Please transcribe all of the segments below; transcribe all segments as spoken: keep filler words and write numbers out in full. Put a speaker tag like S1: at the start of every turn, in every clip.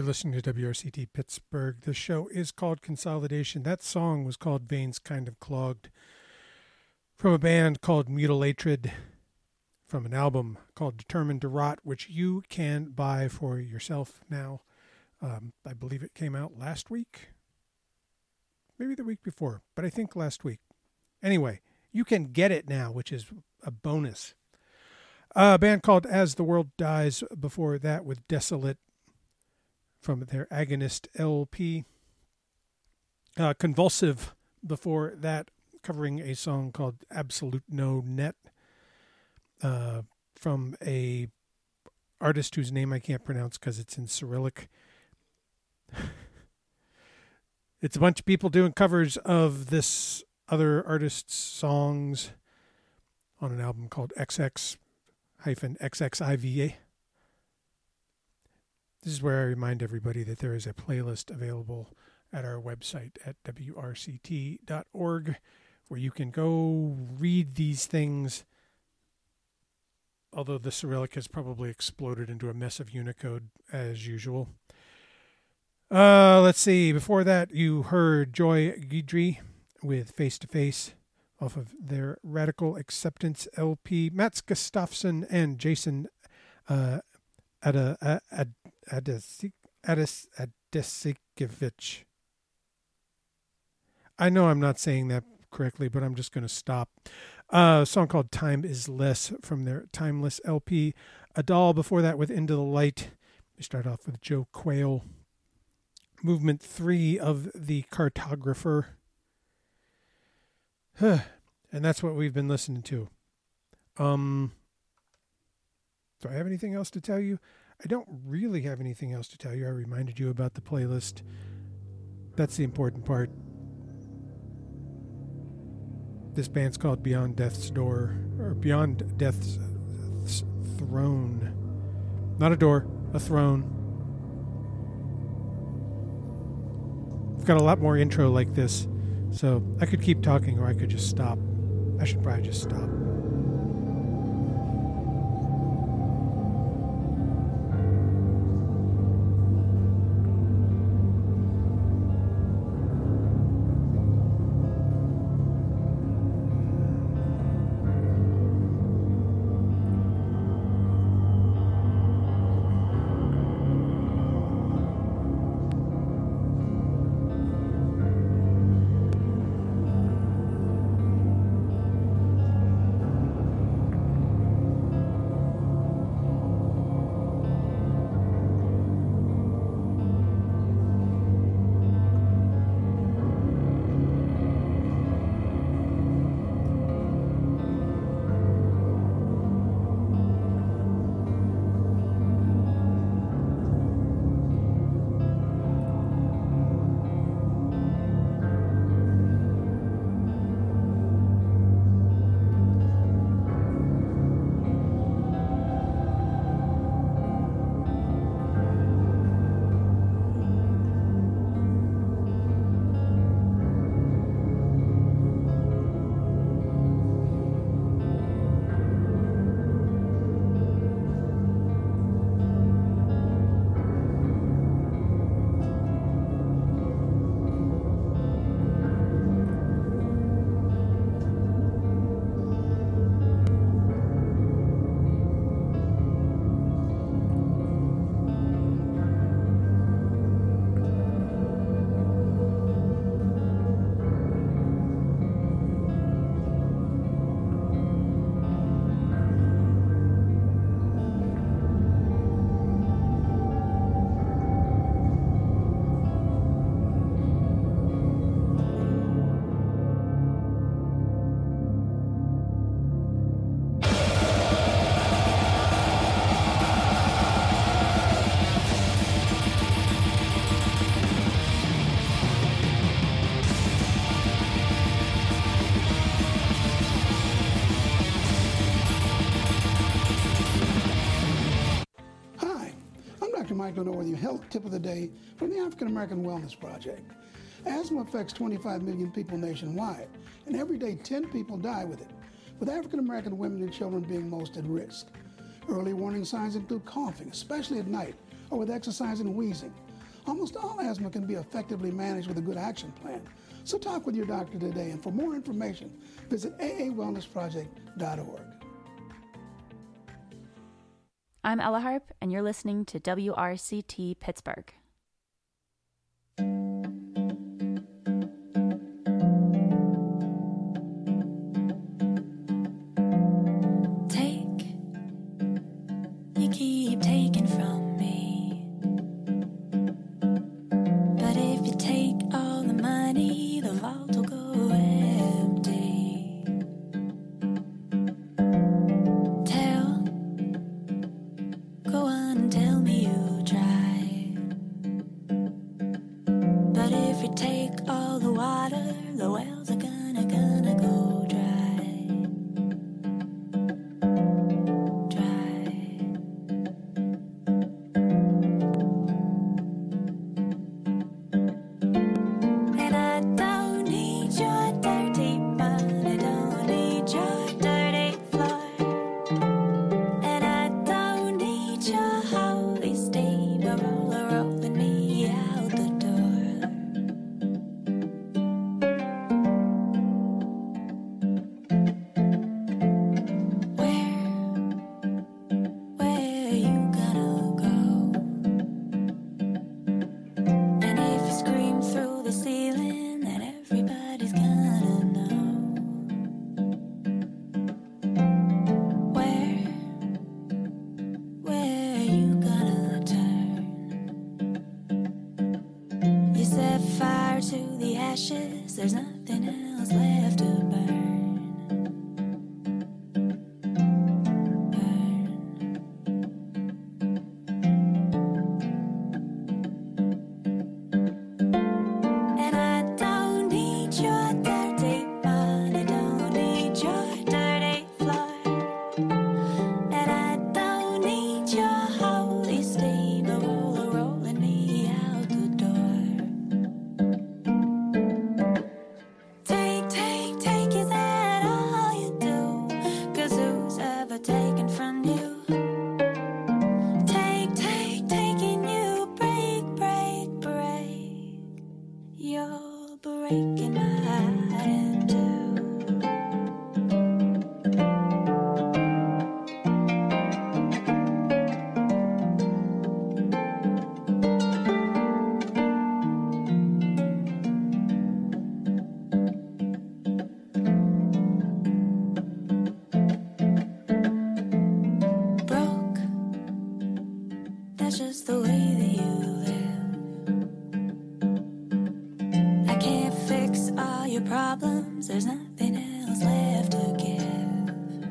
S1: listening to W R C T Pittsburgh. The show is called Consolidation. That song was called Veins Kind of Clogged, from a band called Mutilatred, from an album called Determined to Rot, which you can buy for yourself now. Um, I believe it came out last week, maybe the week before, but I think last week. Anyway, you can get it now, which is a bonus. A band called As the World Dies, before that with Desolate, from their Agonist L P. Uh, Convulsive, before that, covering a song called Absolute No Net, uh, from a artist whose name I can't pronounce because it's in Cyrillic. It's a bunch of people doing covers of this other artist's songs on an album called X X X X I V A. This is where I remind everybody that there is a playlist available at our website at W R C T dot org where you can go read these things, although the Cyrillic has probably exploded into a mess of Unicode as usual. Uh, let's see. Before that, you heard Joy Guidry with Face to Face off of their Radical Acceptance L P. Mats Gustafsson and Jason uh, Ada, Ad, Adesik, Ades, Adesikevich. I know I'm not saying that correctly, but I'm just going to stop. Uh, a song called Time is Less from their Timeless L P. Adal before that with Into the Light. We start off with Joe Quayle. Movement three of The Cartographer. And that's what we've been listening to. Um, do I have anything else to tell you? I don't really have anything else to tell you. I reminded you about the playlist. That's the important part. This band's called Beyond Death's Door, or Beyond Death's Throne. Not a door, a throne. I've got a lot more intro like this, so I could keep talking or I could just stop. I should probably just stop.
S2: Michael Norworthy, health tip of the day from the African American Wellness Project. Asthma affects twenty-five million people nationwide, and every day ten people die with it, with African American women and children being most at risk. Early warning signs include coughing, especially at night, or with exercise and wheezing, Almost all asthma can be effectively managed with a good action plan. So talk with your doctor today, and for more information, visit a a wellness project dot org.
S3: I'm Ella Harp, and you're listening to W R C T Pittsburgh.
S4: Take, you keep taking from me. But if you take all the money, the vault will go empty. Tell, go on and tell me you tried. But if you take all the water, the wells are gonna, gonna go dry. There's nothing else left to burn. Burn. And I don't need your dirty money, don't need your dirty floor. And I don't need your holy steamroller rolling me out the door. Take, take, take, is that all you do? 'Cause who's ever taken from you? Take, take, taking you, break, break, break. You're breaking my heart in two. Broke, that's just the way that you live. I can't fix all your problems, there's nothing else left to give.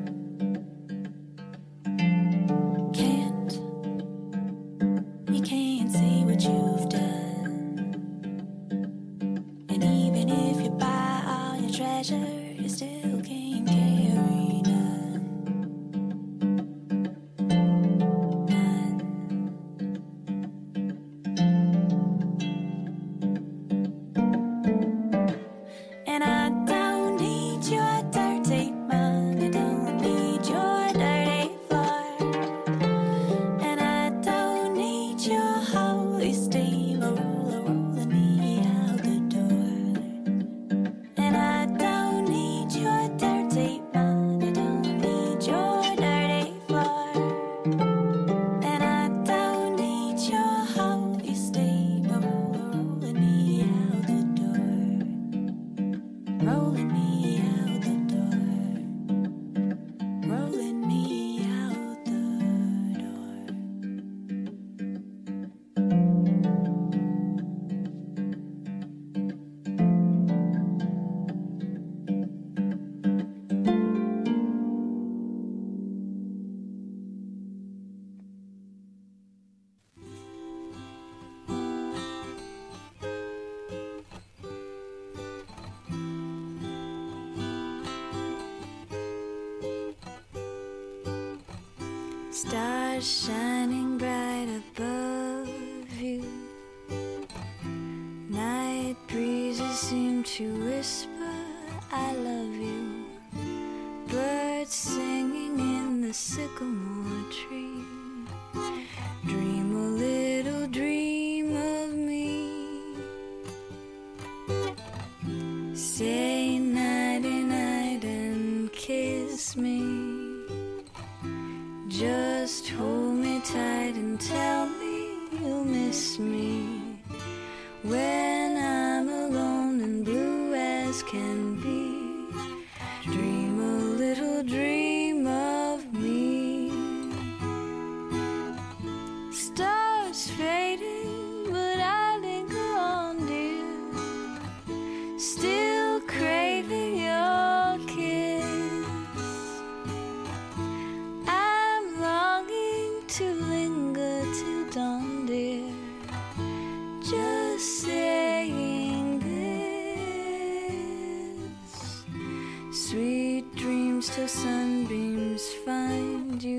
S4: Can't, you can't see what you've done. And even if you buy all your treasure, you still can't carry none. None. And I don't need your dirty money, don't need your dirty floor. And I don't need your holy steamroller rolling me out the door. And I don't need your dirty money, don't need your dirty floor. And I don't need your holy steamroller rolling me out the door. Rolling me out the door. Rolling me out the door. Stars shining bright above you. Night breezes seem to whisper, I love you. Birds singing in the sycamore tree. Dream a little dream of me. as can be. Dream a little dream of me. Stars fading, but I linger on, dear. Still craving your kiss. I'm longing to linger till dawn, dear. Just saying this. Sweet dreams till sunbeams find you.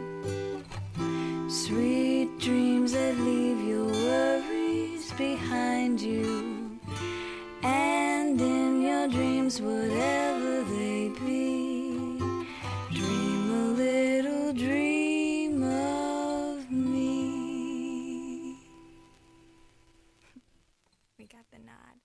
S4: Sweet dreams that leave your worries behind you. And in your dreams, whatever they be, dream a little dream of me. We got the nod.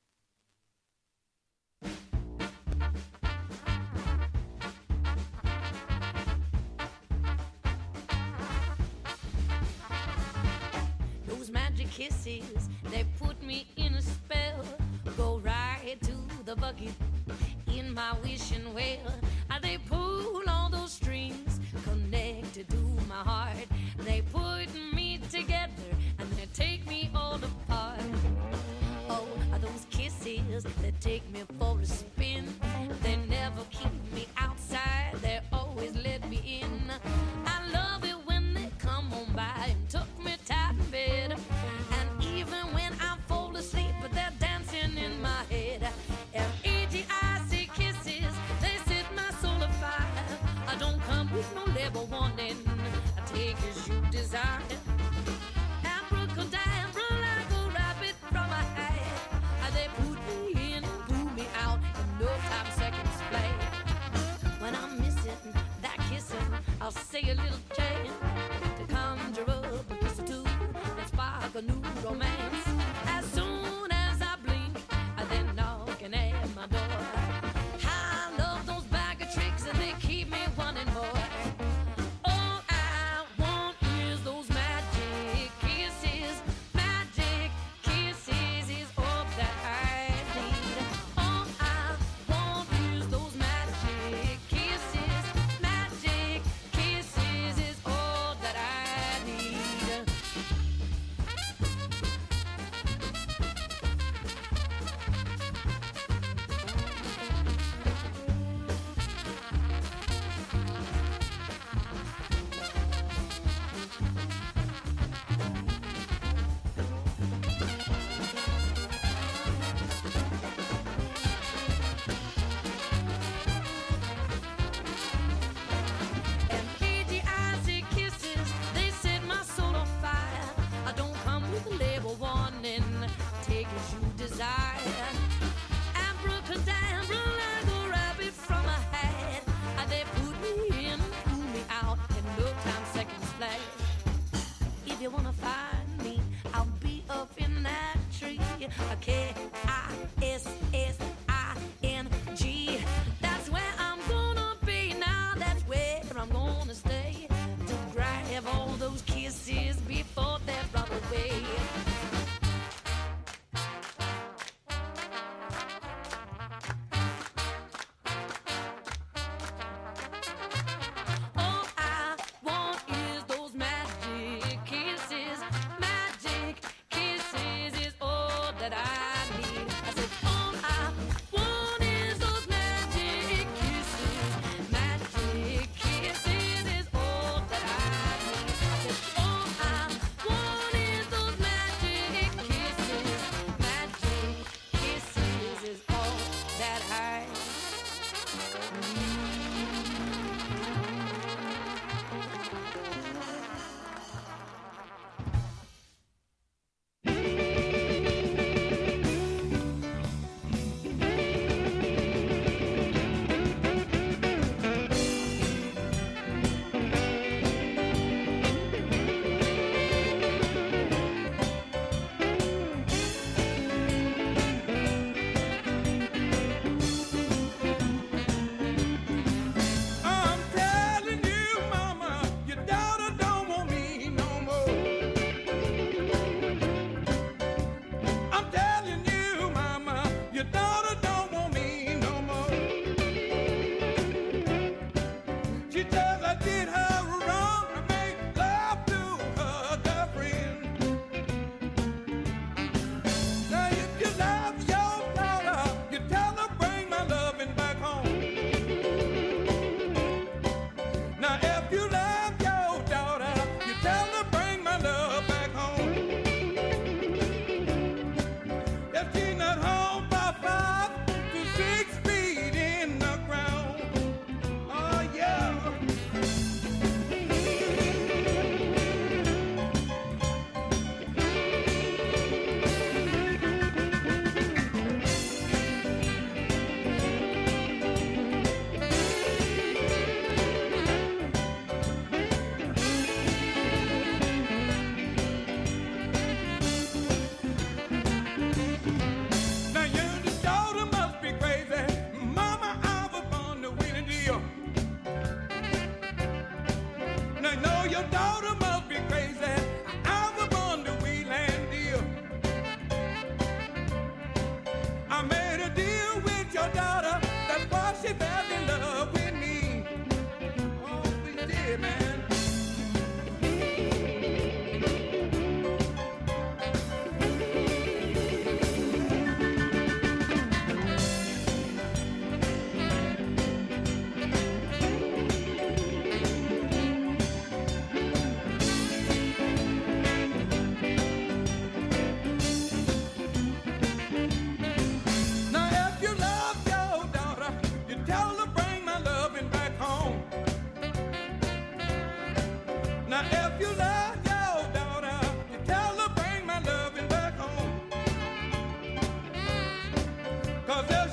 S5: Those magic kisses, they put me in a spell. Go right to the bucket in my wishing well. And they pull all those strings connected to my heart. They put me together and they take me all apart. Oh, are those kisses that take me for a spin? They never keep me outside, they always let me in. I love it when they come on by and tuck me tight in bed. And even when I fall asleep, but they're dancing in my head. F E G I C kisses, they set my soul afire. I don't come with no label warning, I take as you desire. Abracadabra, like a rabbit from a hat. They put me in and pull me out in no time seconds flat. When I'm missing that kissing, I'll say a little chant to conjure up a kiss or two and spark a new romance. As soon as I blink, they're knocking at my door. I love those bag of tricks and they keep me wanting more. All I want is those magic kisses. Magic kisses is all that I need. All I want is those magic kisses. Magic kisses is all that I need. And P G I C kisses, they set my soul on fire. I don't come with a label warning, take as you desire. Abracadabra, like a rabbit from a hat. They put me in, pull me out in no time seconds flat. If you wanna find me, I'll be up in that tree. K I S S I N G. That's where I'm gonna be now. That's where I'm gonna stay to grab all those kisses before they're brought away. All I want is those magic kisses. Magic kisses is all that I need.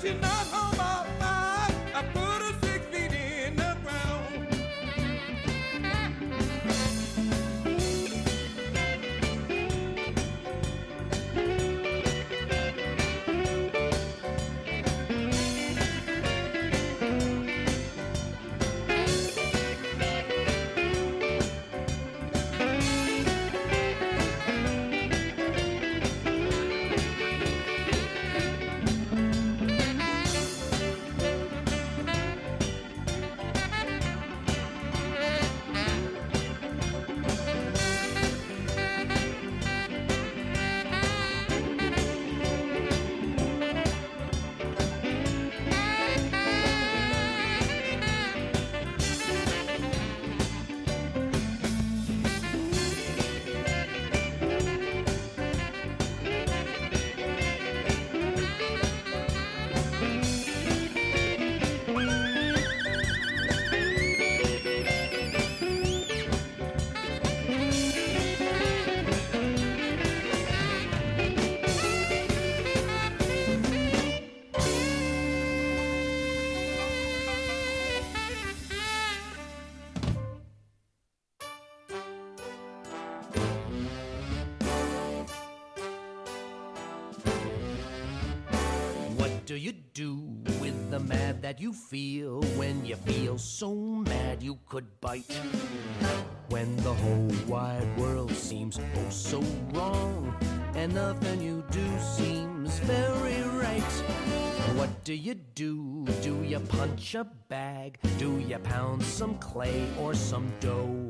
S6: she's not home all night, I put her six feet in the ground.
S7: What do you do with the mad that you feel when you feel so mad you could bite? When the whole wide world seems oh so wrong and nothing you do seems very right. What do you do? Do you punch a bag? Do you pound some clay or some dough?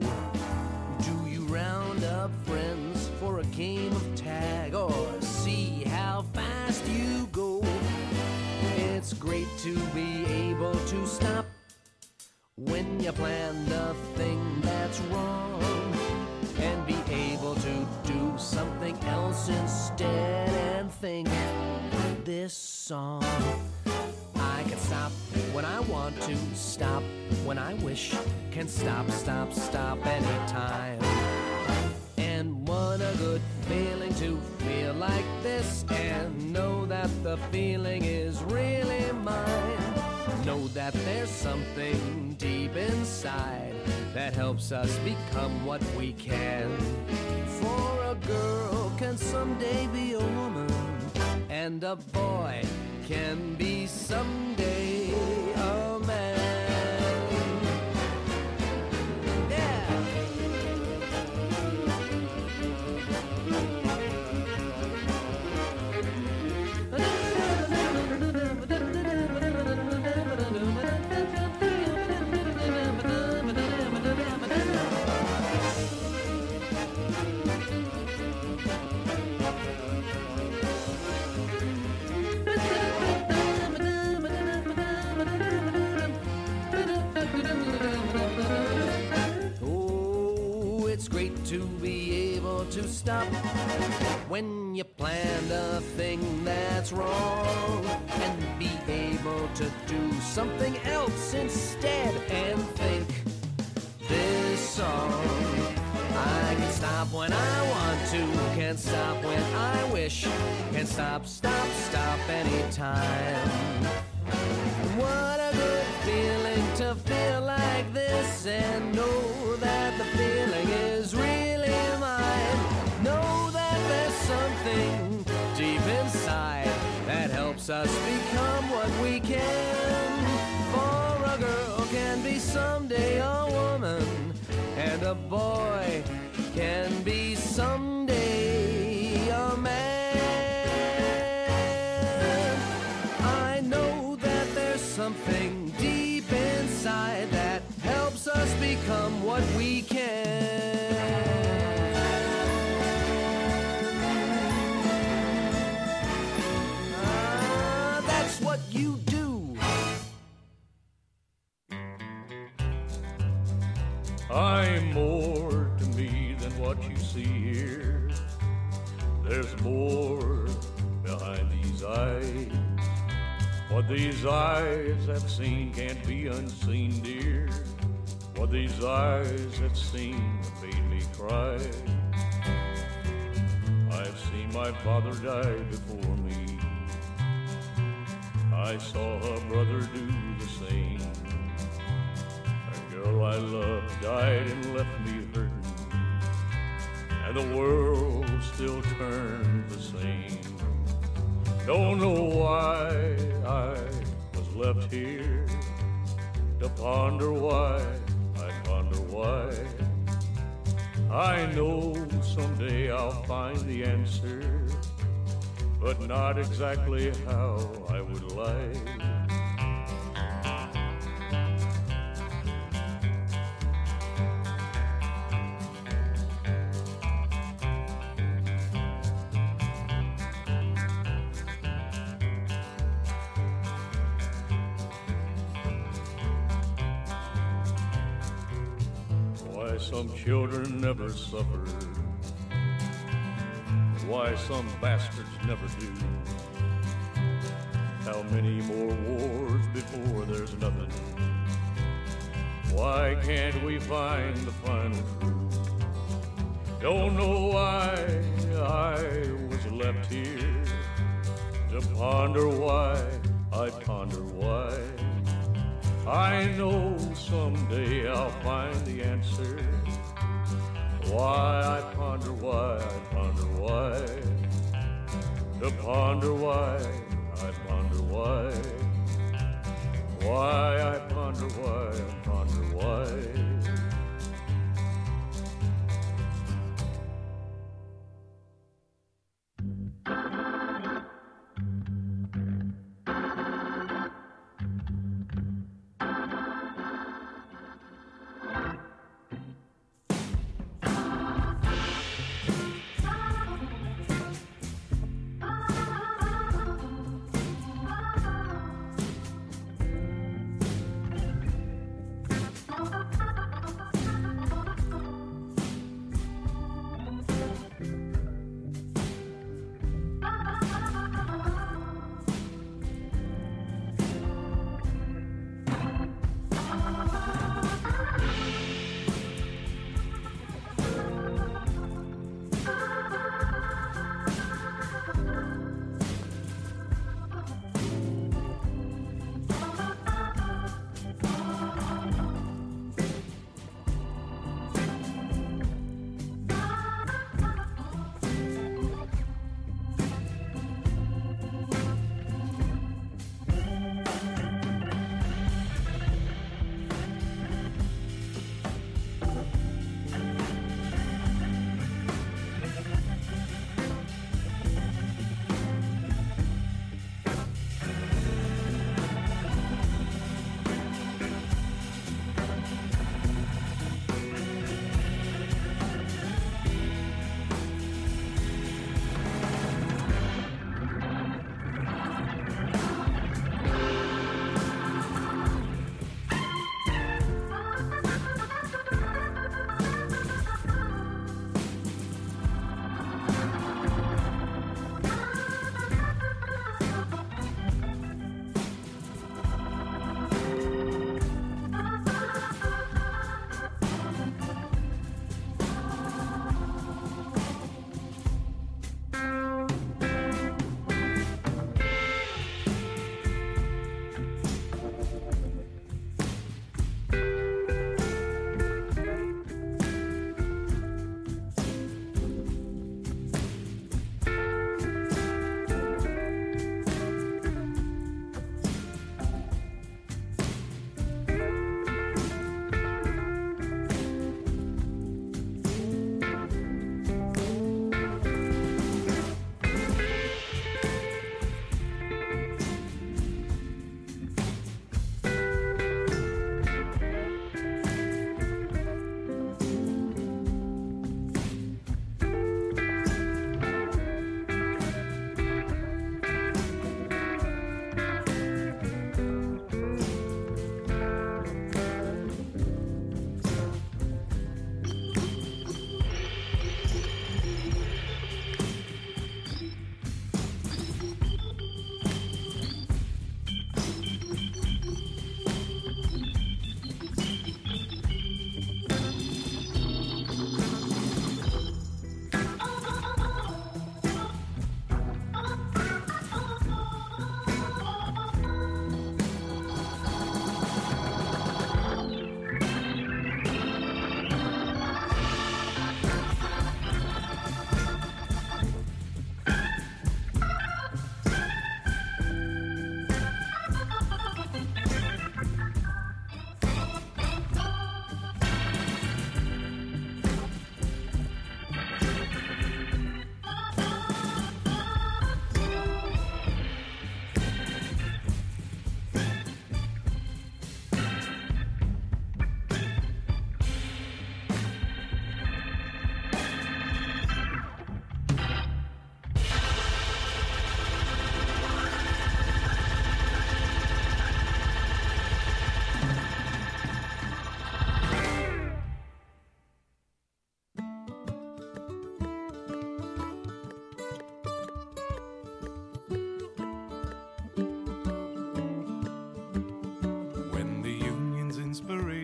S7: Do you round up friends for a game of tag or see how fast you go? It's great to be able to stop when you plan the thing that's wrong and be able to do something else instead and think this song. I can stop when I want to, stop when I wish, can stop, stop, stop anytime. And what a good feeling to feel like this and know that the feeling is really mine. Know that there's something deep inside that helps us become what we can. For a girl can someday be a woman, and a boy can be someday a man. To be able to stop when you planned a thing that's wrong and be able to do something else instead and think this song. I can stop when I want to, can stop when I wish, can stop, stop, stop anytime. What a good feeling to feel like this and know that the feeling is really mine. Know that there's something deep inside that helps us become what we can. For a girl can be someday a woman, and a boy can be someday a man. I know that there's something deep inside that helps us become what we can. Ah, that's what you do.
S8: I'm more to me than what you see here. There's more behind these eyes. What these eyes have seen can't be unseen, dear. What these eyes have seen made me cry. I've seen my father die before me. I I saw her brother do the same. A girl I loved died and left me hurting, and the world still turned the same. Don't know why I was left here to ponder why, I ponder why. I know someday I'll find the answer, but not exactly how I would like. Why some children never suffer, why some bastards never do. How many more wars before there's nothing? Why can't we find the final truth? Don't know why I was left here to ponder why, I ponder why. I know someday I'll find the answer. Why I ponder why, I ponder why. To ponder why, I ponder why. Why I ponder why, I ponder why.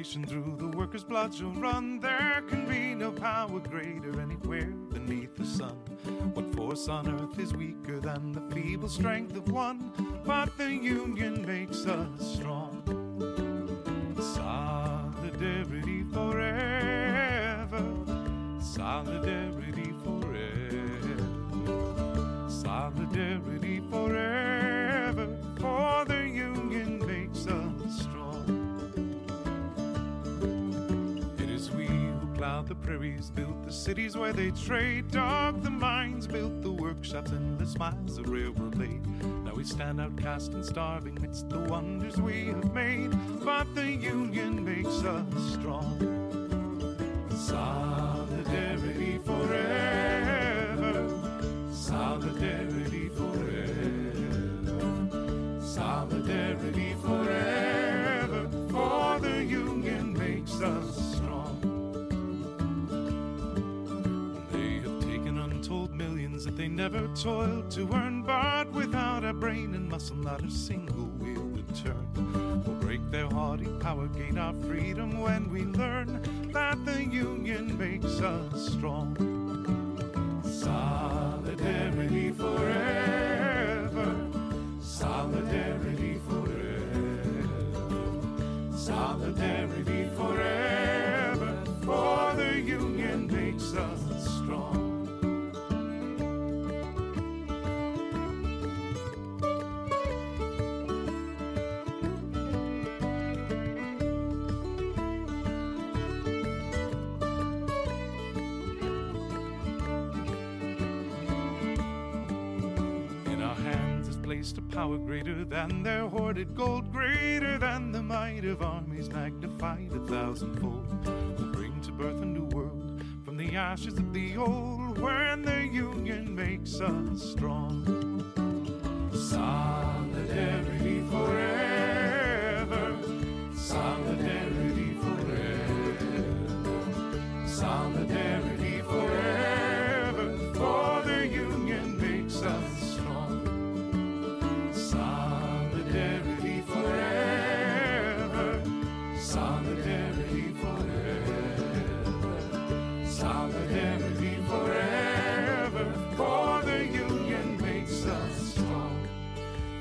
S9: nation through the workers' blood shall run. There can be no power greater anywhere beneath the sun. What force on earth is weaker than the feeble strength of one? But the union makes us strong. Solidarity forever. Solidarity forever. Solidarity forever. For the union makes us strong. It is we who plowed the prairies, built the cities where they trade, dug the mines, built the workshops, endless miles of railroad laid. Now we stand outcast and starving midst the wonders we have made, but the union makes us strong. Solidarity forever. Solidarity forever. Solidarity forever. For the union makes us strong. They have taken untold millions that they never toiled to earn, but without a brain and muscle, not a single wheel would turn. We'll break their haughty power, gain our freedom when we learn that the union makes us strong. Solidarity forever. Solidarity forever. Solidarity forever. For the union makes us strong. A power greater than their hoarded gold, greater than the might of armies magnified a thousandfold. Will bring to birth a new world from the ashes of the old, when the union makes us strong. Solidarity forever. Solidarity forever. Solidarity forever. For the union makes us strong. Solidarity forever. Solidarity forever. Solidarity forever. For the union makes us strong.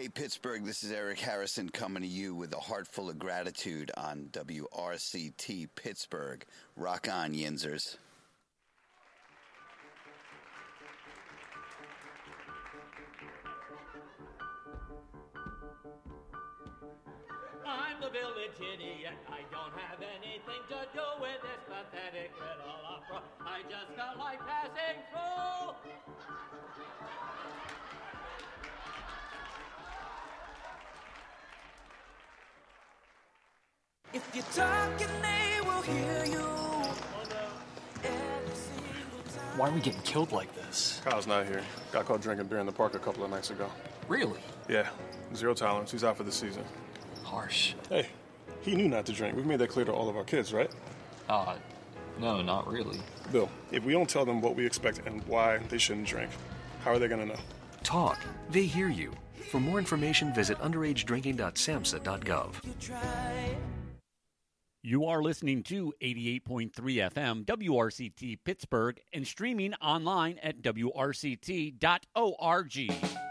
S10: Hey, Pittsburgh, this is Eric Harrison coming to you with a heart full of gratitude on W R C T Pittsburgh. Rock on, Yinzers.
S11: I'm the village idiot. I don't have anything to do with this pathetic little opera. I just felt like passing through.
S12: If you're talking, they will hear you.
S13: Why are we getting killed like this?
S14: Kyle's not here. Got caught drinking beer in the park a couple of nights ago.
S13: Really?
S14: Yeah. Zero tolerance. He's out for the season.
S13: Harsh.
S14: Hey, he knew not to drink. We've made that clear to all of our kids, right?
S13: Uh, no, not really.
S14: Bill, if we don't tell them what we expect and why they shouldn't drink, how are they going to know?
S15: Talk. They hear you. For more information, visit underage drinking dot samhsa dot gov.
S16: You are listening to eighty-eight point three F M W R C T Pittsburgh and streaming online at W R C T dot org.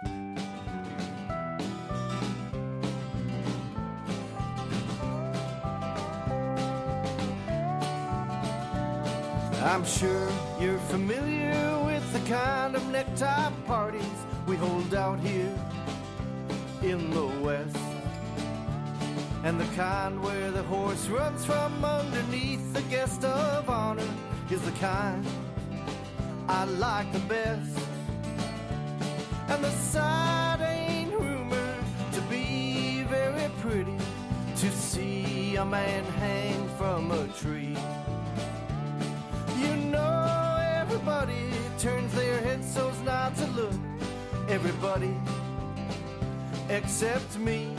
S17: I'm sure you're familiar with the kind of necktie parties we hold out here in the West. And the kind where the horse runs from underneath the guest of honor is the kind I like the best. And the sight ain't rumored to be very pretty, to see a man hang from a tree. You know everybody turns their heads so as not to look. Everybody except me.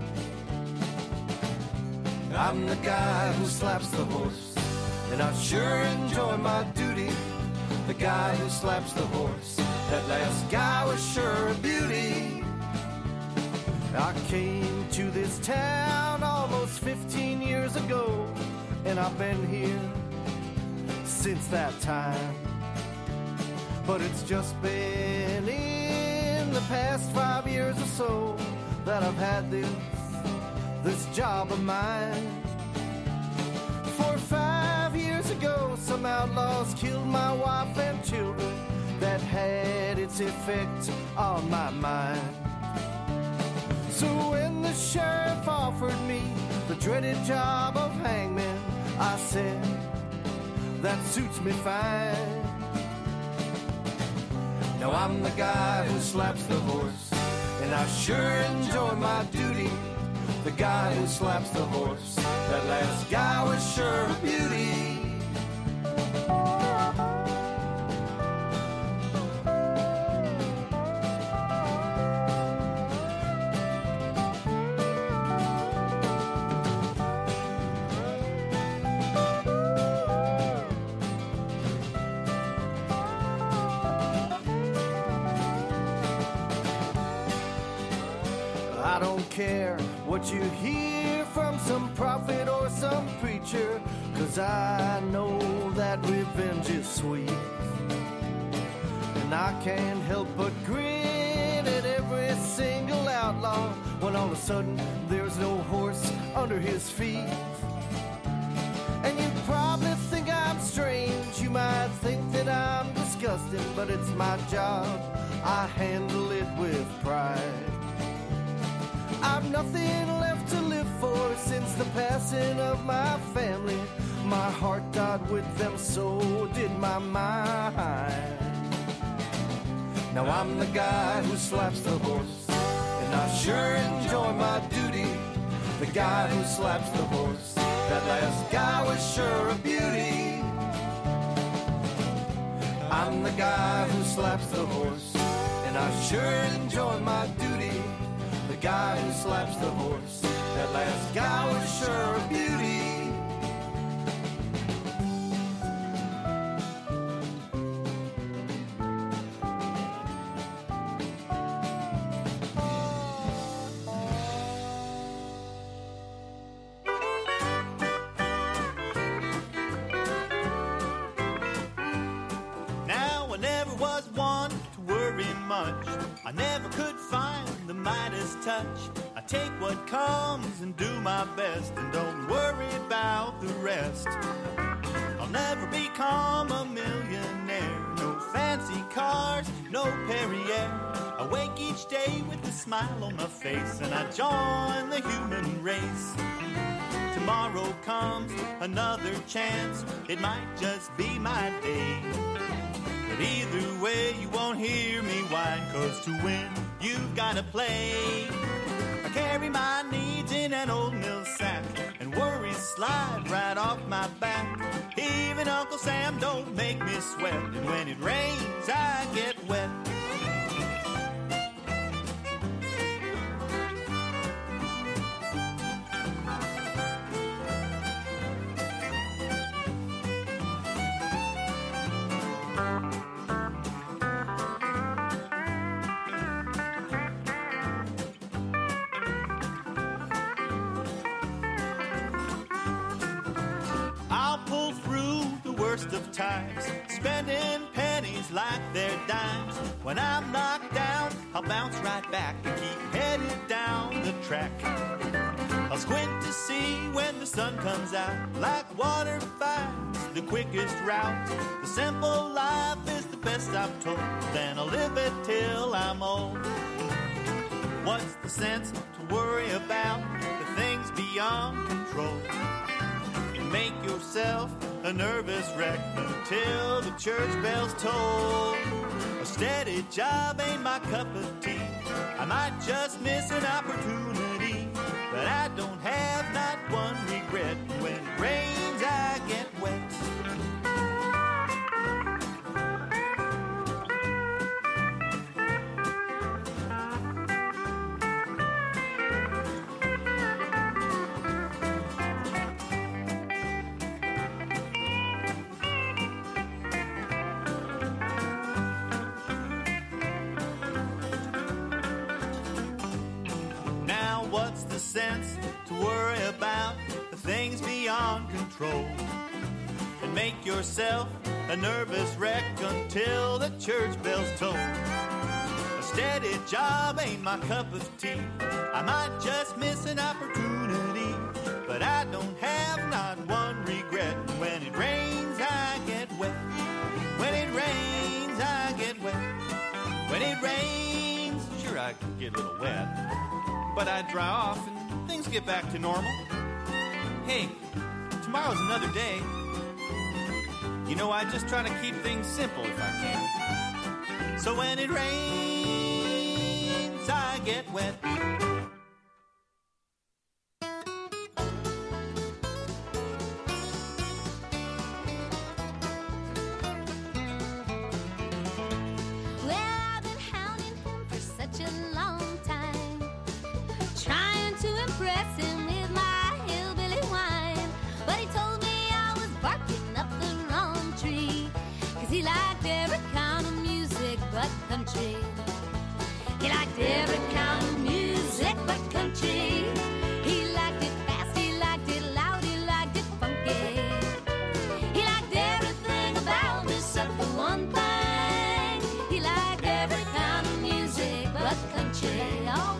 S17: I'm the guy who slaps the horse, and I sure enjoy my duty. The guy who slaps the horse, that last guy was sure a beauty. I came to this town almost fifteen years ago, and I've been here since that time. But it's just been in the past five years or so that I've had this this job of mine. For five years ago, some outlaws killed my wife and children. That had its effect on my mind. So when the sheriff offered me the dreaded job of hangman, I said, that suits me fine. Now I'm the guy who slaps the horse, and I sure enjoy my duty. The guy who slaps the horse, that last guy was sure a beauty. I don't care what you hear from some prophet or some preacher, 'cause I know that revenge is sweet. And I can't help but grin at every single outlaw when all of a sudden there's no horse under his feet. And you probably think I'm strange, you might think that I'm disgusting, but it's my job, I handle it with pride. I've nothing left to live for since the passing of my family. My heart died with them, so did my mind. Now I'm the guy who slaps the horse, and I sure enjoy my duty. The guy who slaps the horse, that last guy was sure a beauty. I'm the guy who slaps the horse, and I sure enjoy my duty. The guy who slaps the horse, that last guy was sure a beauty.
S18: Now I never was one to worry much. I never could find the Midas touch. I take what comes and do my best, and don't worry about the rest. I'll never become a millionaire. No fancy cars, no Perrier. I wake each day with a smile on my face, and I join the human race. Tomorrow comes another chance. It might just be my day. But either way, you won't hear me whine, 'cause to win, you've gotta play. I carry my needs in an old mill sack, and worries slide right off my back. Even Uncle Sam don't make me sweat, and when it rains, I get wet. Of times, spending pennies like they're dimes. When I'm knocked down, I'll bounce right back and keep headed down the track. I'll squint to see when the sun comes out, like water finds the quickest route. The simple life is the best I'm told, then I'll live it till I'm old. What's the sense to worry about the things beyond control? Make yourself a nervous wreck until the church bells toll. A steady job ain't my cup of tea. I might just miss an opportunity, but I don't have not one regret. When it rains, I get wet. Sense to worry about the things beyond control, and make yourself a nervous wreck until the church bells toll. A steady job ain't my cup of tea. I might just miss an opportunity, but I don't have not one regret. When it rains, I get wet. When it rains, I get wet. When it rains, sure I can get a little wet, but I dry off and things get back to normal. Hey, tomorrow's another day. You know, I just try to keep things simple if I can. So when it rains, I get wet.
S5: He liked every kind of music but country. He liked every kind of music but country. He liked it fast, he liked it loud, he liked it funky. He liked everything about me except for one thing. He liked every kind of music but country. Oh,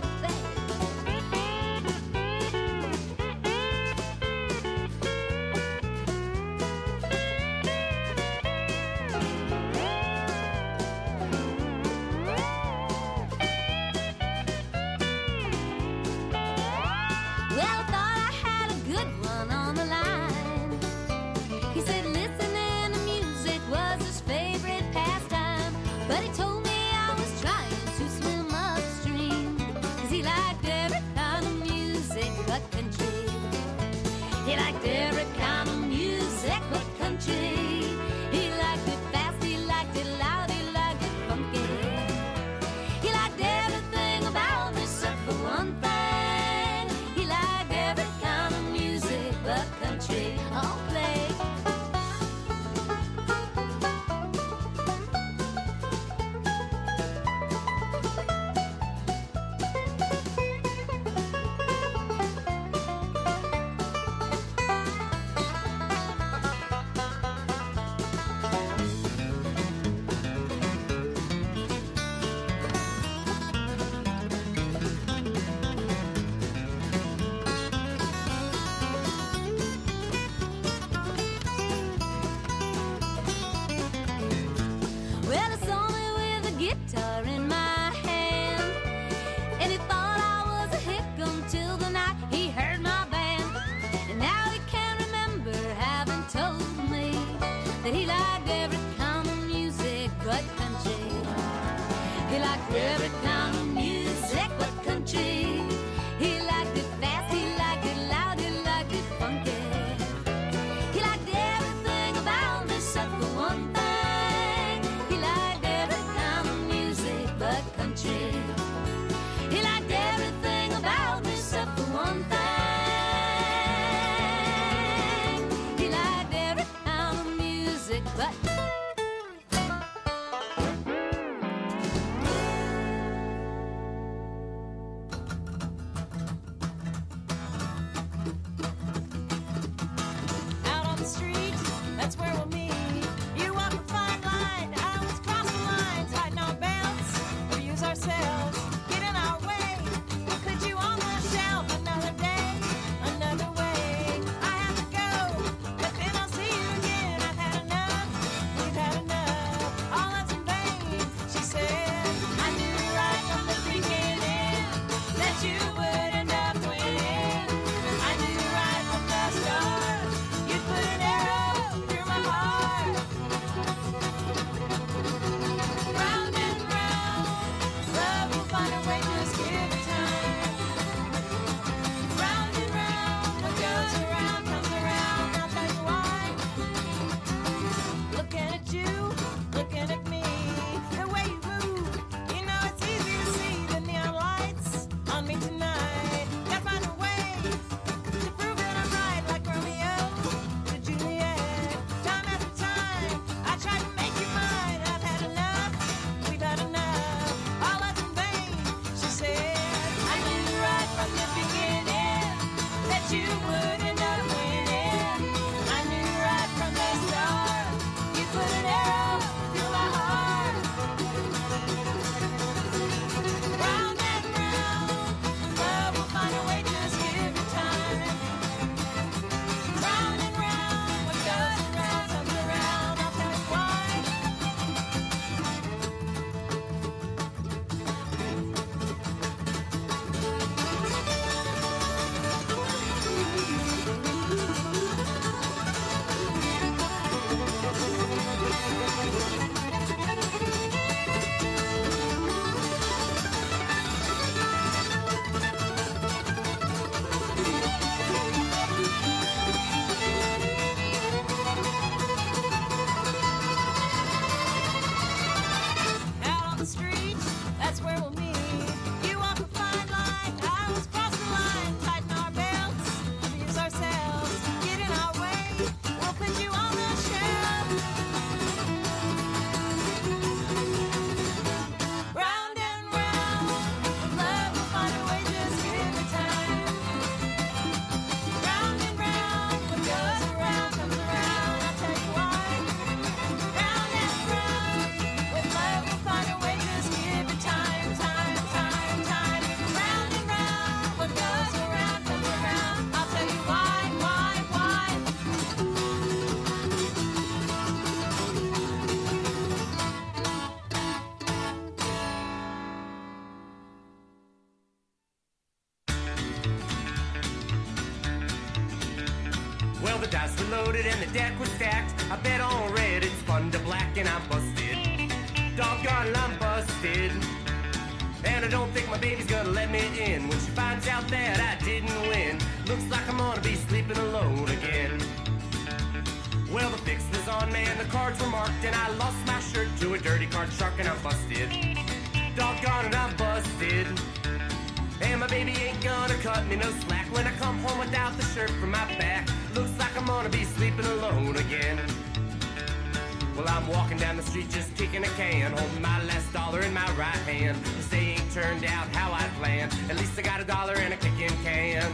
S7: loaded and the deck was stacked. I bet on red, it's fun to black, and I'm busted. Doggone it, I'm busted. And I don't think my baby's gonna let me in when she finds out that I didn't win. Looks like I'm gonna be sleeping alone again. Well, the fix was on, man, the cards were marked, and I lost my shirt to a dirty card shark, and I'm busted. Doggone it, I'm busted. And my baby ain't gonna cut me no slack when I come home without the shirt from my back. Looks like I'm gonna be sleeping alone again. Well, I'm walking down the street just kicking a can, holding my last dollar in my right hand. This day ain't turned out how I planned. At least I got a dollar and a kicking can.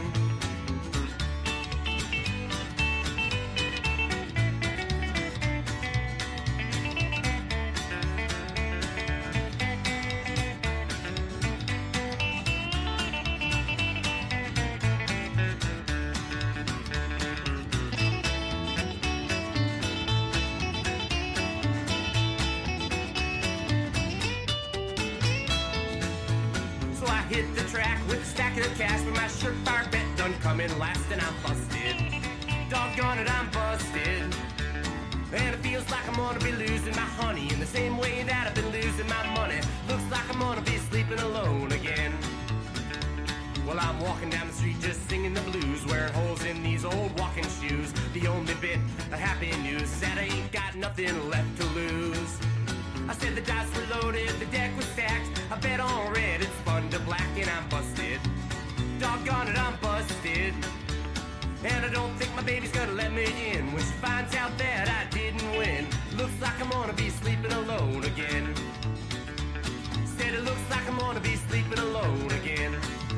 S7: Hit the track with a stack of cash, but my shirt fire bet done coming last, and I'm busted. Doggone it, I'm busted. And it feels like I'm gonna be losing my honey in the same way that I've been losing my money. Looks like I'm gonna be sleeping alone again. Well, I'm walking down the street just singing the blues, wearing holes in these old walking shoes. The only bit of happy news is that I ain't got nothing left to lose. I said the dice were loaded, the deck was stacked. I bet on red, it's fun to black, and I'm busted. Doggone it, I'm busted. And I don't think my baby's gonna let me in when she finds out that I didn't win. Looks like I'm gonna be sleeping alone again. Said it looks like I'm gonna be sleeping alone again.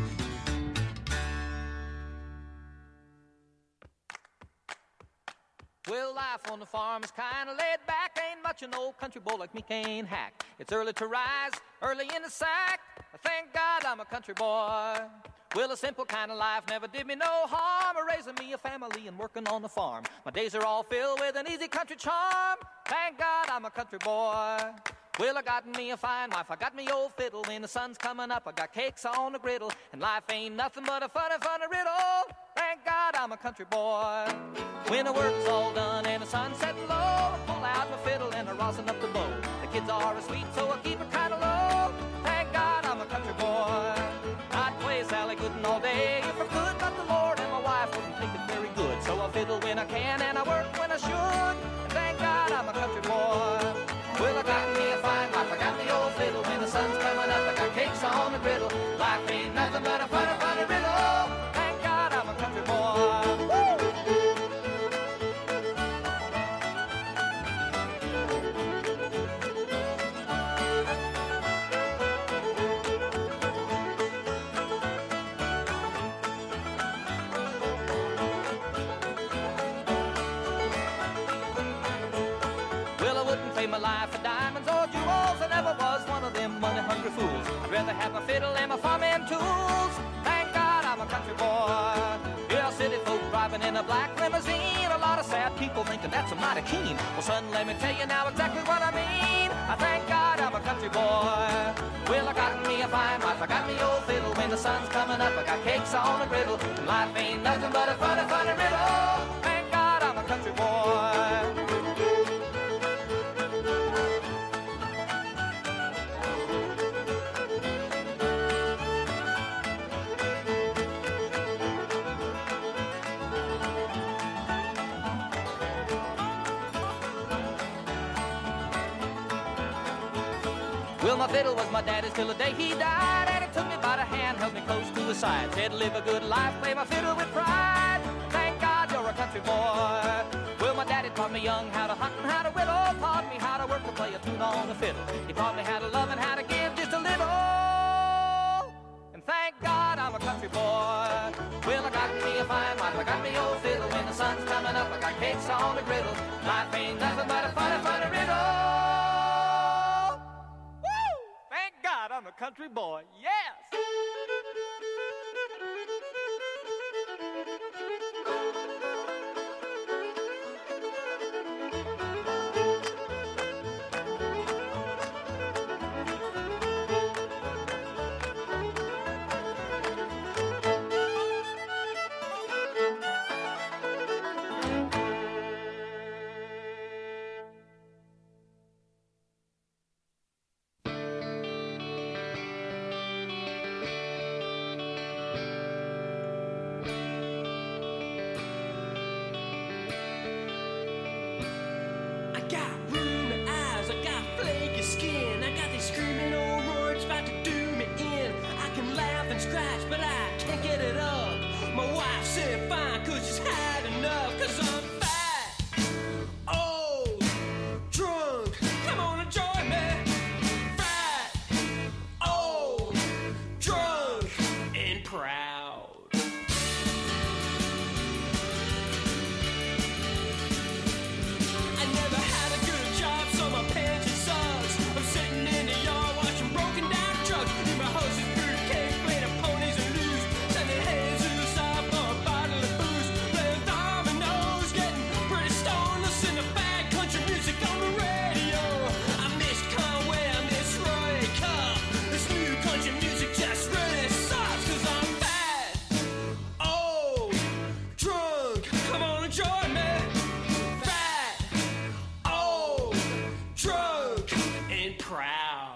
S11: Well, life on the farm is kinda laid back. Ain't much an old country boy like me can't hack. It's early to rise, early in the sack. Thank God I'm a country boy. Well, a simple kind of life never did me no harm. Raising me a family and working on the farm. My days are all filled with an easy country charm. Thank God I'm a country boy. Well, I got me a fine wife, I got me old fiddle. When the sun's coming up, I got cakes on the griddle. And life ain't nothing but a funny, funny riddle. Thank God I'm a country boy. When the work's all done and the sun's setting low, I pull out my fiddle and I rosin up the bow. The kids are sweet, so I keep it kind of low. Thank God I'm a country boy. I'd play Sally Gooden all day if I could, but the Lord and my wife wouldn't think it very good. So I fiddle when I can and I work when I should. And thank God I'm a country boy. Well, I got me a fine wife, I got me old fiddle. When the sun's coming up, I got cakes on the griddle. Life ain't nothing but a funny, funny riddle. Thank God I'm a country boy. Woo! My life for diamonds or jewels. I never was one of them money-hungry fools. I'd rather have my fiddle and my farming tools. Thank God I'm a country boy. Yeah, city folk driving in a black limousine. A lot of sad people thinking that's a mighty keen. Well, son, let me tell you now exactly what I mean. I thank God I'm a country boy. Well, I got me a fine wife, I got me old fiddle. When the sun's coming up, I got cakes on the griddle. And life ain't nothing but a funny, funny riddle. Thank God I'm a country boy. Well, my fiddle was my daddy's till the day he died, and he took me by the hand, held me close to his side, said live a good life, play my fiddle with pride. Thank God you're a country boy. Well, my daddy taught me young how to hunt and how to whittle, taught me how to work to play a tune on the fiddle. He taught me how to love and how to give just a little. And thank God I'm a country boy. Well, I got me a fine wife, I got me old fiddle. When the sun's coming up, I got cakes on the griddle. Life ain't nothing but a funny, funny riddle. God, I'm a country boy, yes!
S19: and proud.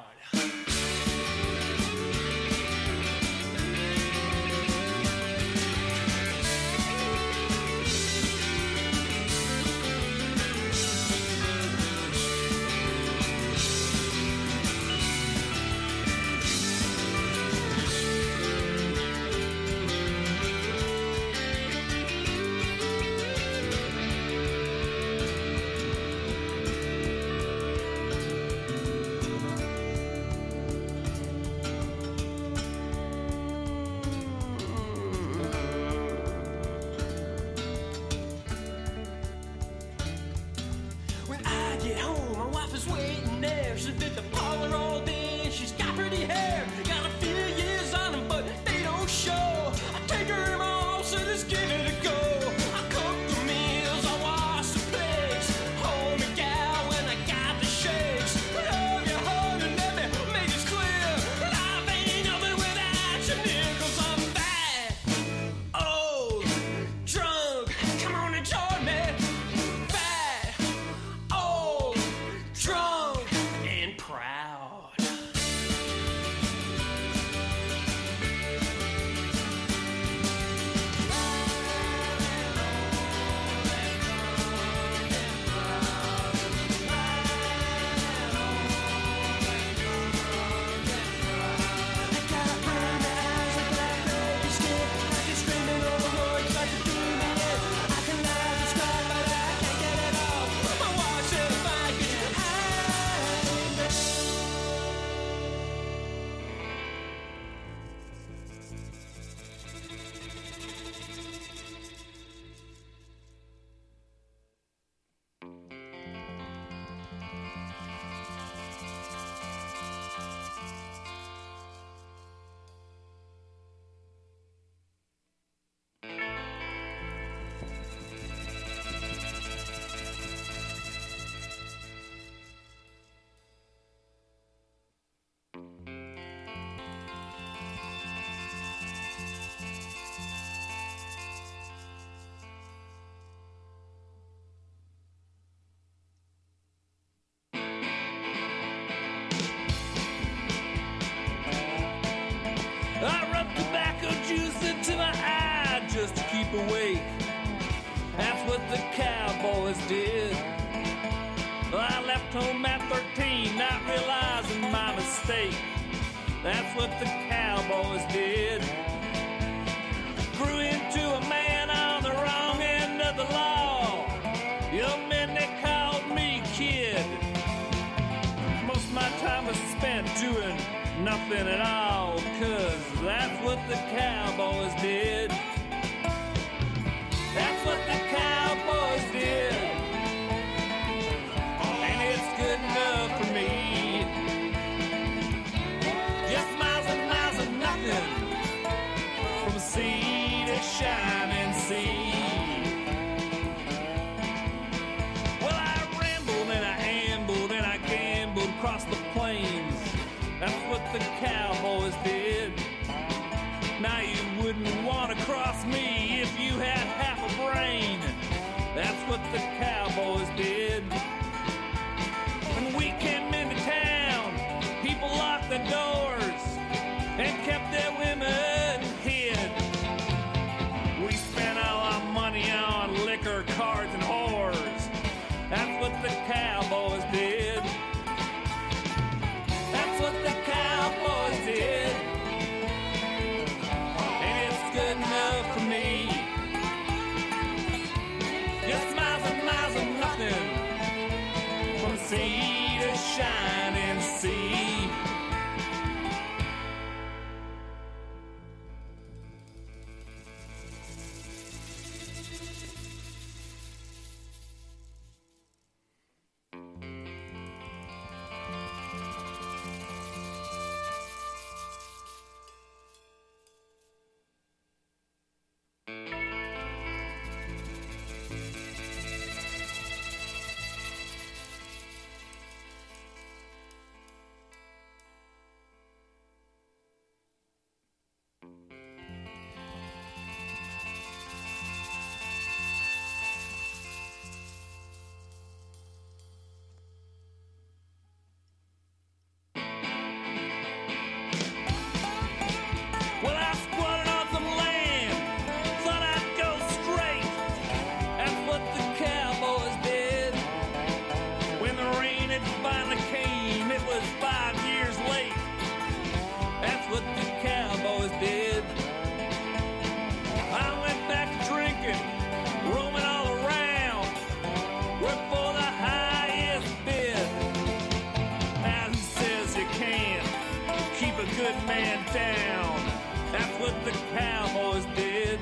S12: I rub tobacco juice into my eye just to keep awake. That's what the cowboys did. I left home at thirteen, not realizing my mistake. That's what the cowboys did. Grew into a man on the wrong end of the law. Young men, they called me kid. Most of my time was spent doing nothing at all, 'cause that's what the cowboys did. That's what the cowboys did. And it's good enough for me. Just miles and miles of nothing from sea to shining sea. Well, I rambled and I ambled and I gambled across the plains. That's what the cowboys did. Now you wouldn't want to cross me if you had half a brain. That's what the cowboys did. When we came into town, people locked the doors and kept their women hid. We spent all our money on liquor, cards, and whores. That's what the cowboys did. That's what the cowboys did. And it's good enough for me. Just miles and miles of nothing from sea to shining sea. good man down. That's what the Cowboys did.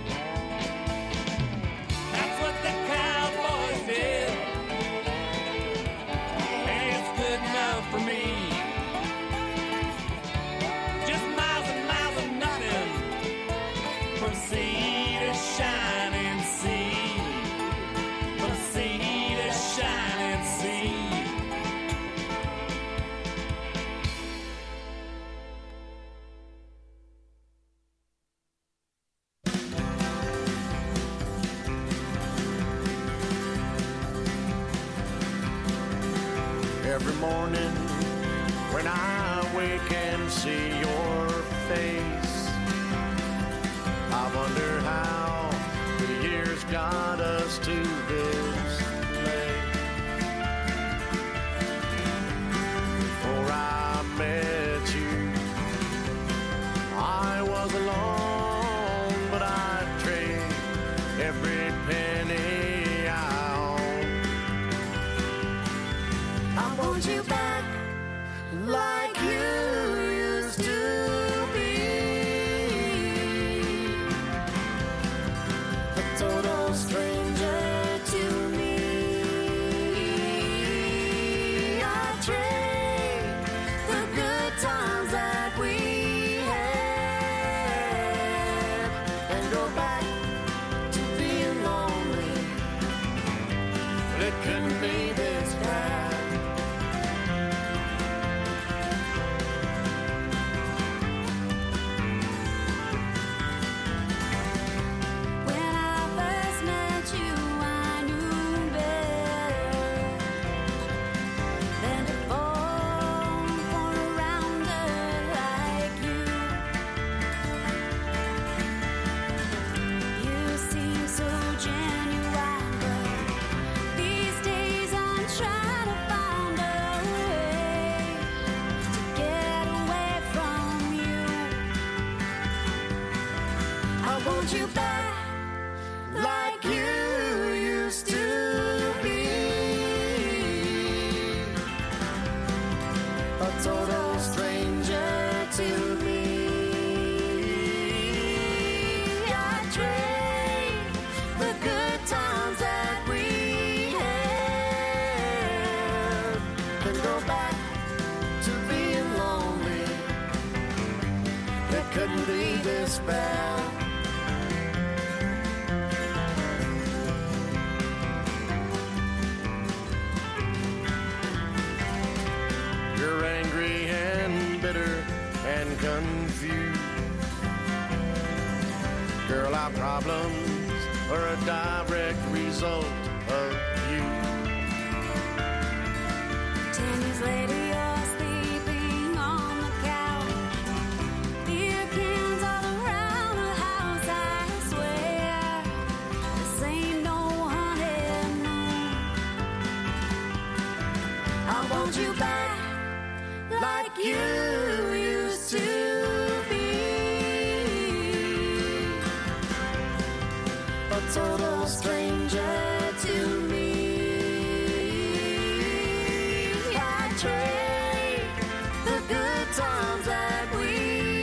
S12: That's what the Cowboys did. And it's good enough for me. Just miles and miles of nothing from sea to shining sea. From sea to shining sea.
S17: Every morning when I wake and see your face, I wonder how the years got us to this place. Before I met you, I was alone, but I'd trade every penny I own. I want you back like you used to be. A total stranger to me. I trade the good times that we had and go back to being lonely. But it couldn't be this bad. Want you back like you used to be. A total stranger to me. I trade the good times that we had and go back to being lonely. It couldn't be this bad. You're angry and bitter and confused. Girl, our problems are a direct result of you.
S4: Ten years later, you're sleeping on the couch. Beer cans all around the house, I swear. This ain't no honeymoon. I want you back like you used to be. A total stranger to me. I trade the good times that we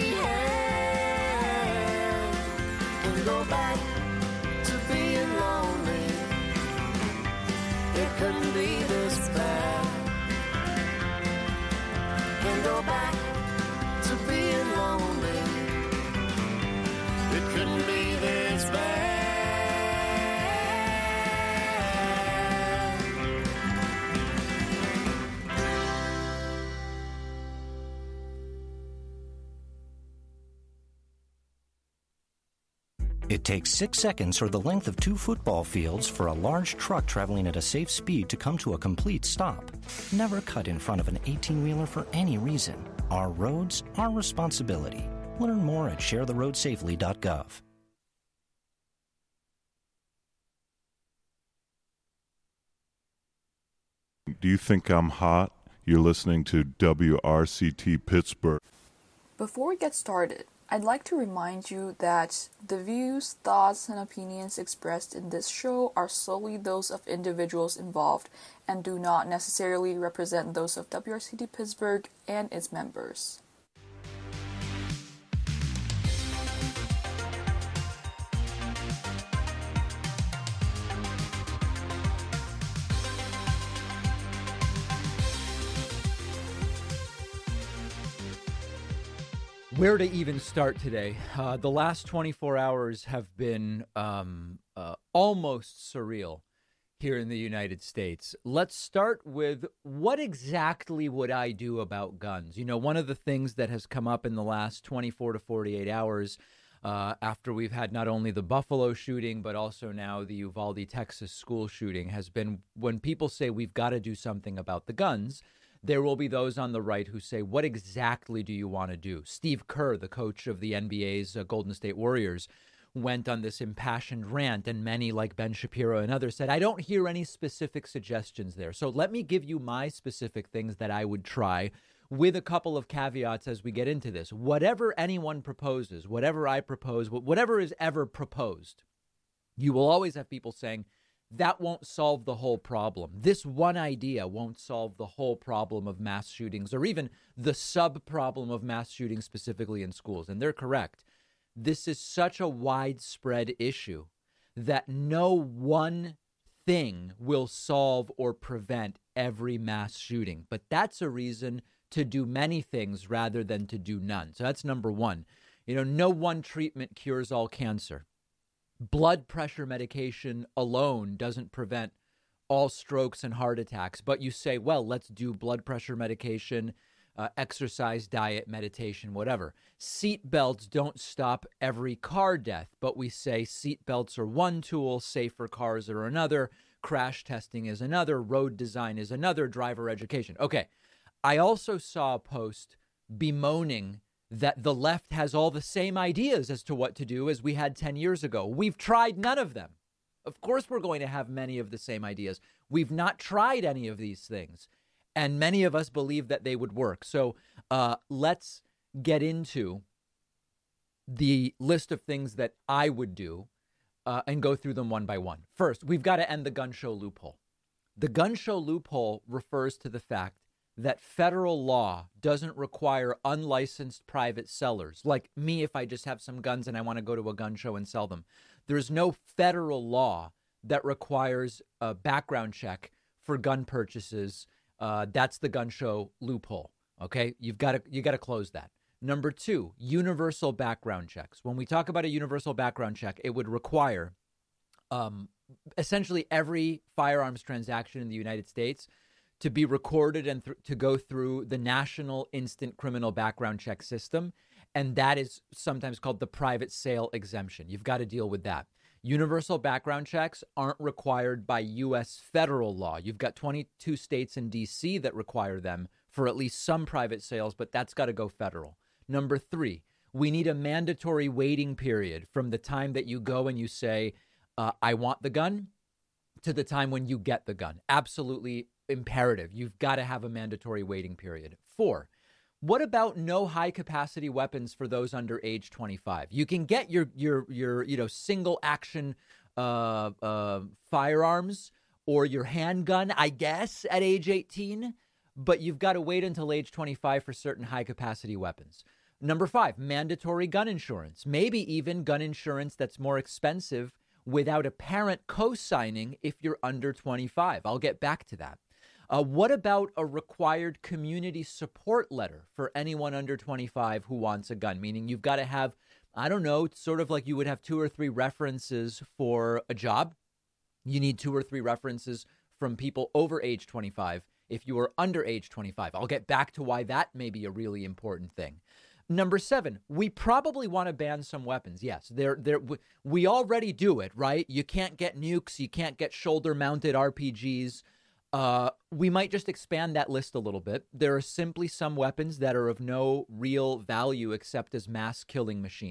S4: had and go back to being lonely. It couldn't be this bad. And go back to being lonely. It couldn't be this bad.
S19: It takes six seconds or the length of two football fields for a large truck traveling at a safe speed to come to a complete stop. Never cut in front of an eighteen-wheeler for any reason. Our roads, our responsibility. Learn more at share the road safely dot gov.
S20: Do you think I'm hot? You're listening to W R C T Pittsburgh.
S21: Before we get started, I'd like to remind you that the views, thoughts, and opinions expressed in this show are solely those of individuals involved and do not necessarily represent those of W R C T Pittsburgh and its members.
S1: Where to even start today? Uh, the last twenty-four hours have been um, uh, almost surreal here in the United States. Let's start with what exactly would I do about guns? You know, one of the things that has come up in the last twenty-four to forty-eight hours uh, after we've had not only the Buffalo shooting, but also now the Uvalde, Texas school shooting has been when people say we've got to do something about the guns. There will be those on the right who say, what exactly do you want to do? Steve Kerr, the coach of the N B A's uh, Golden State Warriors, went on this impassioned rant, and many like Ben Shapiro and others said, I don't hear any specific suggestions there. So let me give you my specific things that I would try with a couple of caveats as we get into this. Whatever anyone proposes, whatever I propose, whatever is ever proposed, you will always have people saying, that won't solve the whole problem. This one idea won't solve the whole problem of mass shootings or even the sub-problem of mass shootings specifically in schools. And they're correct. This is such a widespread issue that no one thing will solve or prevent every mass shooting. But that's a reason to do many things rather than to do none. So that's number one. You know, no one treatment cures all cancer. Blood pressure medication alone doesn't prevent all strokes and heart attacks. But you say, well, let's do blood pressure medication, uh, exercise, diet, meditation, whatever. Seat belts don't stop every car death. But we say seat belts are one tool, safer cars are another, crash testing is another, road design is another, driver education. Okay. I also saw a post bemoaning that the left has all the same ideas as to what to do as we had ten years ago. We've tried none of them. Of course, we're going to have many of the same ideas. We've not tried any of these things, and many of us believe that they would work. So uh, let's get into the list of things that I would do uh, and go through them one by one. First, we've got to end the gun show loophole. The gun show loophole refers to the fact that federal law doesn't require unlicensed private sellers, like me if I just have some guns and I want to go to a gun show and sell them. There's no federal law that requires a background check for gun purchases. Uh, that's the gun show loophole. Okay, you've got to you got to close that. Number two, universal background checks. When we talk about a universal background check, it would require um, essentially every firearms transaction in the United States to be recorded and th- to go through the National Instant Criminal Background Check System. And that is sometimes called the private sale exemption. You've got to deal with that. Universal background checks aren't required by U S federal law. You've got twenty-two states in D C that require them for at least some private sales, but that's got to go federal. Number three, we need a mandatory waiting period from the time that you go and you say, uh, I want the gun, to the time when you get the gun. Absolutely imperative. You've got to have a mandatory waiting period. Four, what about no high capacity weapons for those under age twenty-five? You can get your your your you know single action uh, uh, firearms or your handgun, I guess, at age eighteen, but you've got to wait until age twenty-five for certain high capacity weapons. Number five, mandatory gun insurance, maybe even gun insurance that's more expensive without a parent co-signing if you're under twenty-five. I'll get back to that. Uh, what about a required community support letter for anyone under twenty-five who wants a gun? Meaning you've got to have, I don't know, it's sort of like you would have two or three references for a job. You need two or three references from people over age twenty-five if you are under age twenty-five. I'll get back to why that may be a really important thing. Number seven, we probably want to ban some weapons. Yes, they're, they're, we already do it, right? You can't get nukes. You can't get shoulder-mounted R P Gs. Uh, we might just expand that list a little bit. There are simply some weapons that are of no real value except as mass killing machines.